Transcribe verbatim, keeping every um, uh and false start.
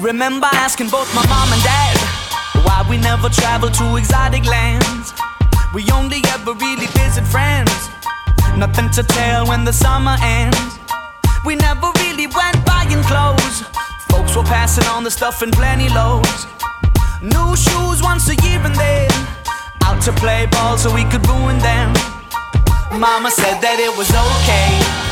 Remember asking both my mom and dad why we never traveled to exotic lands. We only ever really visit friends, nothing to tell when the summer ends. We never really went buying clothes, folks were passing on the stuff in plenty loads. New shoes once a year and then out to play ball so we could ruin them. Mama said that it was okay